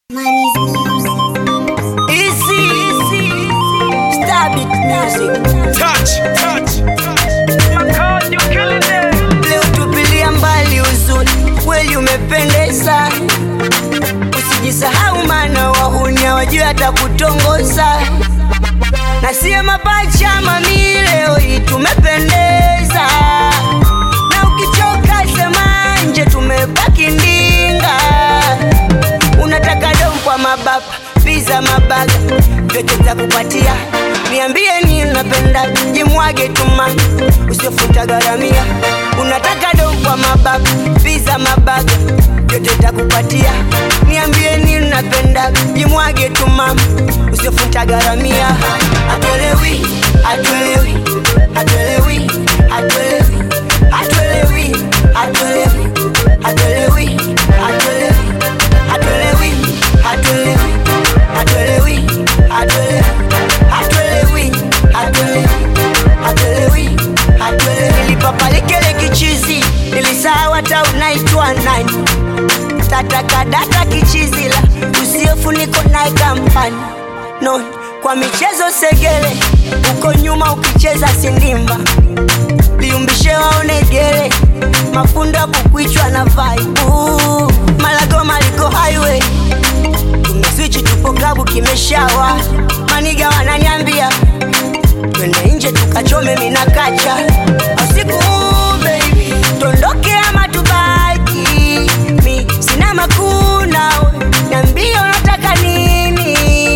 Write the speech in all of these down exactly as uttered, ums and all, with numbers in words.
Easy, easy, stab it music. Touch, touch, touch. You killing it. Leo tupilia mbali uzuri, kweli umependeza. Usijisahau maana wahuni hawajui hata kutongoza. Na siye mapacha mami, leo hii tumependeza. Na ukichoka sema nje, tumebaki ndinga. Unataka dom kwa mababa, pizza mabaga, vyote nitakupatia. Niambie nini unapenda, jimwage tuma, usifuta garamia. Unataka dom kwa mababa, pizza mabaga, vyote nitakupatia. Niambie nini unapenda, jimwage tuma, usifuta garamia. Atuelewi, atuelewi, atuelewi, atuelewi, atuelewi, atuelewi, atuelewi, atuelewi, atuelewi, atuelewi, atuelewi, atuelewi, atuelewi, atuelewi, atuelewi, atuelewi. Nilipapalekele kichizi, nilisahau hata unaitwa nani. Tataka data kichizila, usiofuniko nae kampani. No, kwa michezo segele, uko nyuma ukicheza sindimba. Liumbishe waonegele, mafunda kukuichwa na vibe. uh, Malago maliko highway, tumeswitch tupo klabu kimeshawa. Maniga wananiambia twende nje tukachome mina kacha. Usiku baby, tondoke ama tubaki. Mi sina makuna, niambie unataka nini.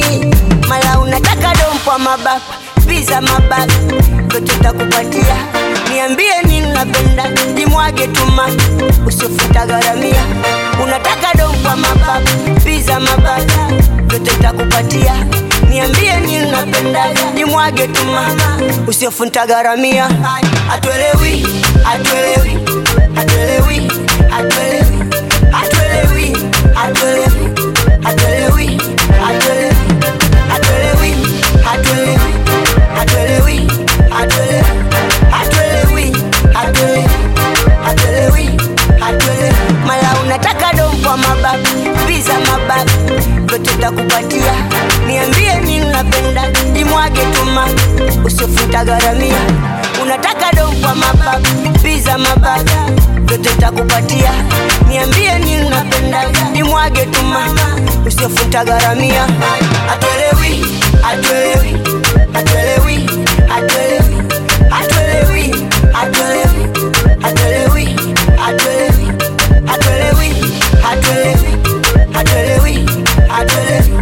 Mala unataka dompa mababa, pizza mabaga, vyote nitakupatia. Niambie nini unapenda, jimwage tuma, usifuta garamia. Unataka dompa mababa, pizza mabaga, vyote nitakupatia. Niambie nini unapenda, jimwage tuma, usifuta garamia. Atuelewi, atuelewi, atuelewi, atuelewi, atuelewi, atuelewi, atuelewi, atuelewi, atuelewi, atuelewi, atuelewi, atuelewi, atuelewi, atuelewi, atuelewi, atuelewi. Mala unataka dompa mababa, pizza mabaga, vyote nitakupatia. Niambie nini unapenda, jimwage tuma, usifuta garamia. Unataka dompa mababa, pizza mabaga, vyote nitakupatia. Niambie nini unapenda, jimwage tuma, usifuta garamia. Atuelewi, atuelewi, atuelewi, atuelewi, atuelewi, atuelewi, atuelewi, atuelewi, atuelewi, atuelewi, atuelewi, atuelewi.